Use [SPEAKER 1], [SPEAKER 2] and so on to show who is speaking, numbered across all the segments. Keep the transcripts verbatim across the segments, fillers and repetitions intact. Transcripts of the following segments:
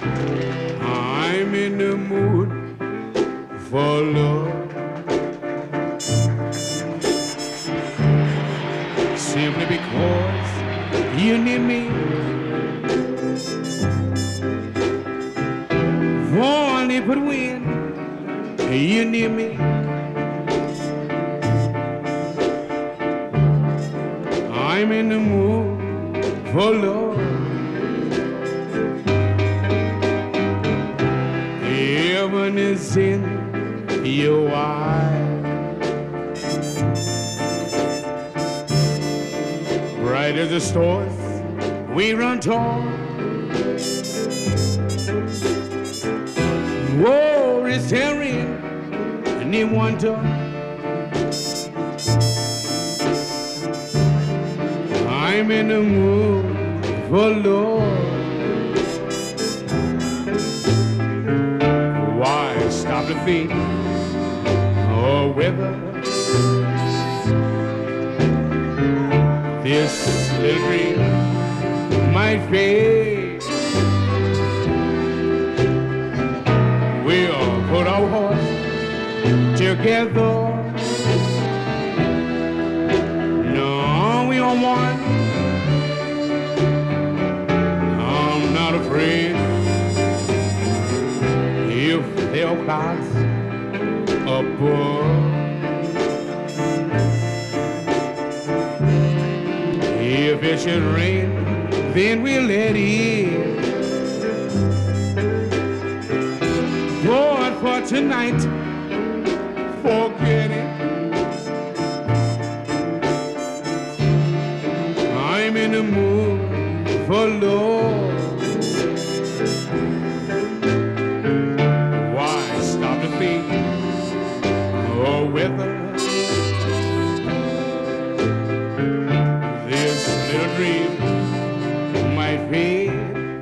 [SPEAKER 1] I'm in the mood for love. Simply because you need me. Only but when you need me. I'm in the mood for love. Heaven is in your eyes, bright as the stars, we run tall. War is tearing and they wonder. I'm in the mood for love. Why stop to think or whether this little dream might fade? We'll put our hearts together. No, we are one. I'm not afraid if there are clouds above. If it should rain, then we'll let it. But for tonight, forget it. I'm in the mood for love. Why stop to think or whether this little dream might fade?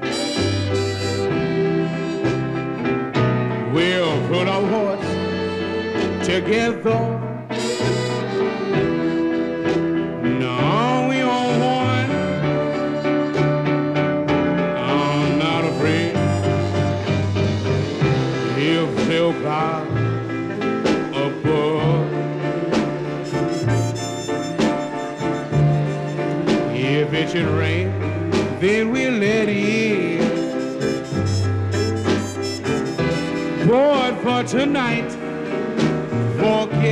[SPEAKER 1] We'll put our hearts together. No, we are one. I'm not afraid if they'll cloud above. If it should rain, then we'll let it. But for tonight, forget